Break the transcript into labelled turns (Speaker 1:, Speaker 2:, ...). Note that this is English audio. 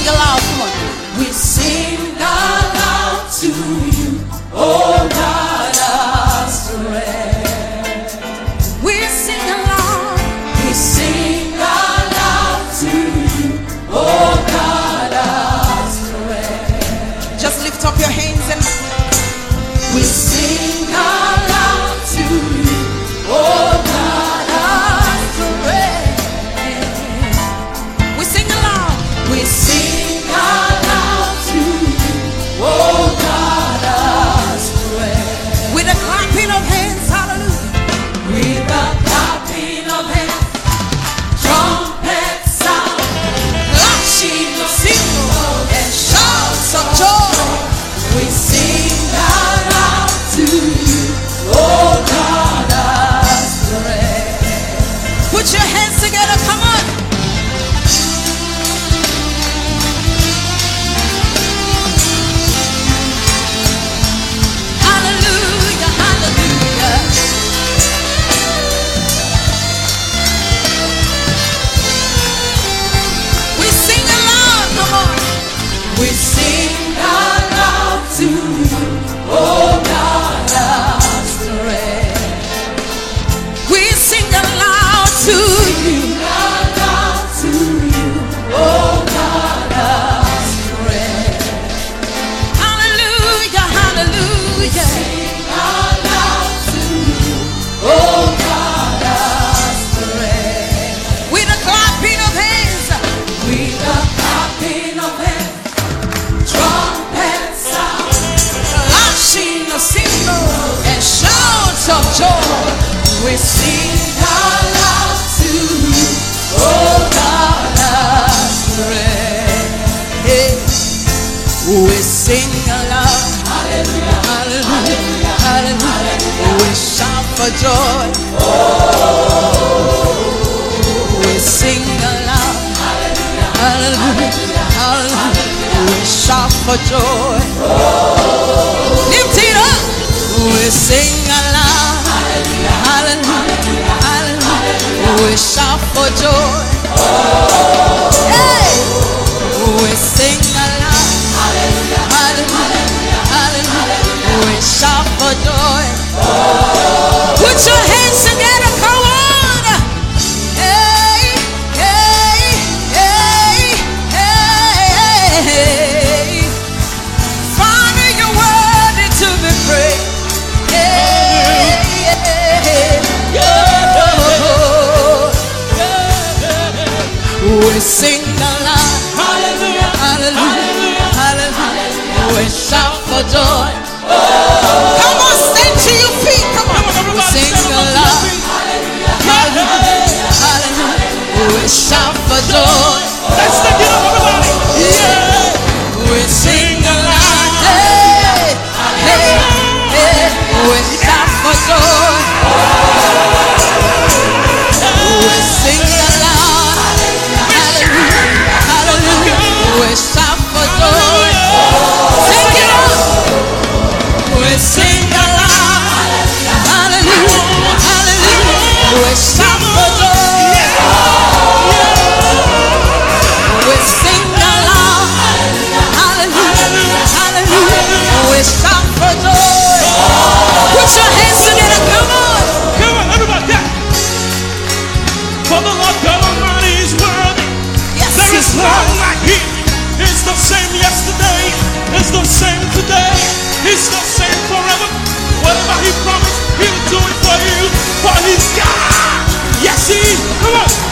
Speaker 1: sing aloud. Come on.
Speaker 2: We sing aloud to you, oh God of strength.
Speaker 1: We sing aloud.
Speaker 2: We sing aloud to you, oh God of strength.
Speaker 1: Just lift up your hands and
Speaker 2: we sing aloud to you, oh God of strength.
Speaker 1: we sing aloud.
Speaker 2: We sing aloud to you, oh God of strength.
Speaker 1: With a clapping of hands, hallelujah.
Speaker 2: With the clapping of hands, trumpet sound,
Speaker 1: Clashing of cymbals and shouts of joy.
Speaker 2: we sing aloud to you, oh God of strength.
Speaker 1: Put your hands together, come on. Hallelujah, hallelujah. We sing aloud, come on.
Speaker 2: We sing aloud to you, oh God of strength.
Speaker 1: We sing aloud to you.
Speaker 2: Sing aloud to you, oh God of strength.
Speaker 1: Hallelujah, hallelujah.
Speaker 2: Sing aloud to you, oh God of strength.
Speaker 1: With a clapping of hands.
Speaker 2: With the clapping of hands, trumpet sound,
Speaker 1: Clashing of cymbals and shouts of joy.
Speaker 2: we sing aloud to you, oh God of strength.
Speaker 1: Hey. We sing aloud.
Speaker 2: Hallelujah,
Speaker 1: Hallelujah, hallelujah. We shout for joy. We sing aloud. Hallelujah, hallelujah. We shout for joy. Lift it up. We sing aloud. Hallelujah, hallelujah. We shout for joy. Hey. We sing aloud. Hallelujah, hallelujah. We shout for joy. Put your hands together, come on. Hey, hey, hey, hey. Father, you're worthy to be praised. Hey, hey, we sing aloud.
Speaker 2: hallelujah,
Speaker 1: Hallelujah, hallelujah. We shout for joy. Come on, stand to your feet. Come on. We sing aloud. Hallelujah, hallelujah. We shout for joy.
Speaker 3: Let's take it up, everybody.
Speaker 1: Yeah. We sing aloud. Hey, hey, hey. We shout for joy. We sing aloud. Hallelujah, hallelujah. We shout for joy. Take it up. We sing aloud. Hallelujah, hallelujah. We shout for joy. We sing aloud. Hallelujah, hallelujah. We shout for joy. Put your hands together, come on.
Speaker 3: Come on, everybody. Yeah. For the Lord God Almighty is worthy.
Speaker 1: Yes,
Speaker 3: There is
Speaker 1: He's
Speaker 3: none
Speaker 1: worthy.
Speaker 3: like Him. He's the same yesterday. He's the same today. He's the same forever. Whatever He promised, He'll do it for you. For He's God. Yes, He is. Come on.